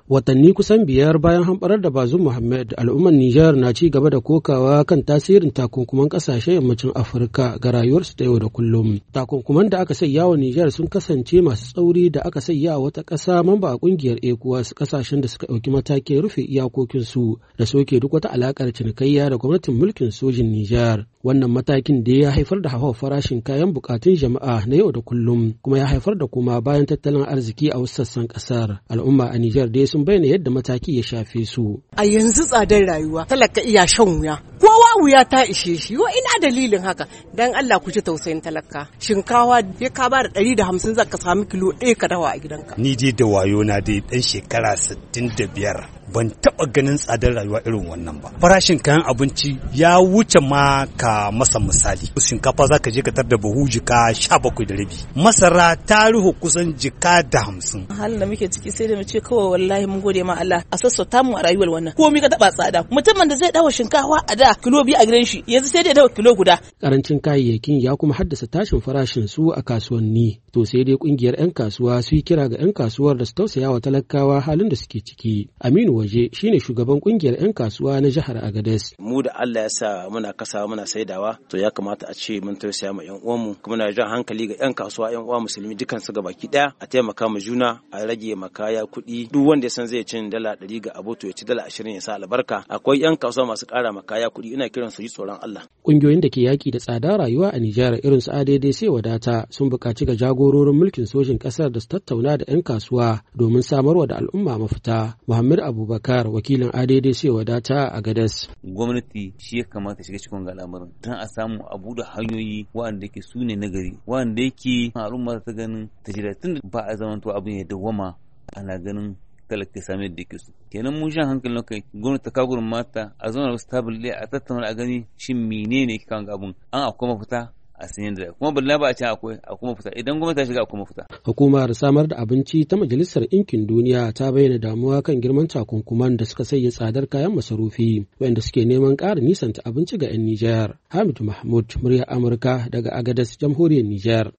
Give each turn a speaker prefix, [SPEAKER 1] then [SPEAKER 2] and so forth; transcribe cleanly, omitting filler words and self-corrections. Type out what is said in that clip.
[SPEAKER 1] Watanni kusan 5 bayan hamɓarar da Bazoum Mohamed, al'ummar Nijar na ci gaba da kokawa kan tasirin takunkuman ƙasashen yammacin Afirka ga rayuwarsu ta yau da kullum. Takunkuman da aka sanya wa Nijar sun kasance masu tsauri da aka sanya a wata ƙasa mamba a ƙungiyar ECOWAS, ƙasashen da suka ɗauki matakin rufe iyakokinsu da soke duk wata alaƙar cinikayya da gwamnatin mulkin sojin Nijar. Wannan matakin da ya haifar da hauhawar farashin kayan bukatun jama'a na yau da kullum, kuma ya haifar da kuma bayan tattalin arziki a wasu sassan ƙasar. Al'umma a Nijar dai sun bayyana yadda mataki ya shafe su.
[SPEAKER 2] A yanzu tsadar rayuwa talaka iya shan wuya, kowa wuya ta ishe shi. Yo ina dalilin haka, dan Allah ku ji tausayin talaka. Shinkawa ya ka ba da 150 zaka samu kilo ɗaya ka dawa a gidanka.
[SPEAKER 3] Ni dai da wayo na dai dan shekara 65 ban taba ganin tsadar rayuwa irin wannan ba. Farashin kayan abinci ya wuce ma ka masa misali. Shinkafa zaka je ka tar da buhu jika 17.5. Masara ta ruhu kusan jika da 50.
[SPEAKER 4] Halin da muke ciki sai da mu ce kawai wallahi mun gode ma Allah a sassauta mu a rayuwar wannan. Komai ka taba tsada. Mutumin da zai dawo shinkafa a da kilo 2 a gidan shi yanzu sai da dawo kilo guda.
[SPEAKER 1] Karancin kayayyakin ya kuma haddasa tashin farashin su a kasuwanni. To sai dai kungiyar 'yan kasuwa su yi kira ga 'yan kasuwar da su tausaya wa talakawa halin da suke ciki. Aminu Waje shine shugaban kungiyar 'yan kasuwa na jihar Agadez.
[SPEAKER 5] Mu da Allah ya sa muna kasawa muna saidawa, to ya kamata a ce mun tausaya ma 'yan uwanmu, kuma na jan hankali ga 'yan kasuwa 'yan uwa musulmi dukan su gabaki daya a taimaka ma juna, a rage makaya kuɗi. Duk wanda ya san zai cin dala 100 ga abu to ya ci dala 20 ya sa albarka. Akwai 'yan kasuwa masu ƙara makaya kuɗi, ina kiran su ji tsoron Allah.
[SPEAKER 1] Kungiyoyin da ke yaki da tsadar rayuwa a Nijar irin su ADD sai wadata sun buƙaci ga jagororin mulkin sojin ƙasar da su tattauna da 'yan kasuwa domin samarwa da al'umma mafita. Muhammad Abubakar, wakilin ADD sai wadata a Gadas.
[SPEAKER 6] Gwamnati shi ya kamata shiga cikin al'amarin don a samu a buɗe hanyoyi waɗanda yake su ne nagari, waɗanda yake al'umma ta ganin ta jira tun ba a zamanto abin ya dawwama ana ganin talaka same da yake su. Kenan mun shan hankalin kai gwamnati ta kawo mata a zauna wasu tabule a tattauna a gani shin menene kan abun an akwai mafita a sanyin da kuma balla ba a ce akwai mafita idan gwamnati ta shiga akwai mafita.
[SPEAKER 1] Hukumar samar da abinci ta Majalisar Ɗinkin Duniya ta bayyana damuwa kan girman takunkuman da suka sanya tsadar kayan masarufi wanda suke neman ƙara nisanta abinci ga 'yan Nijar. Hamid Mahmud, muryar Amurka daga Agadez, Jamhuriyar Nijar.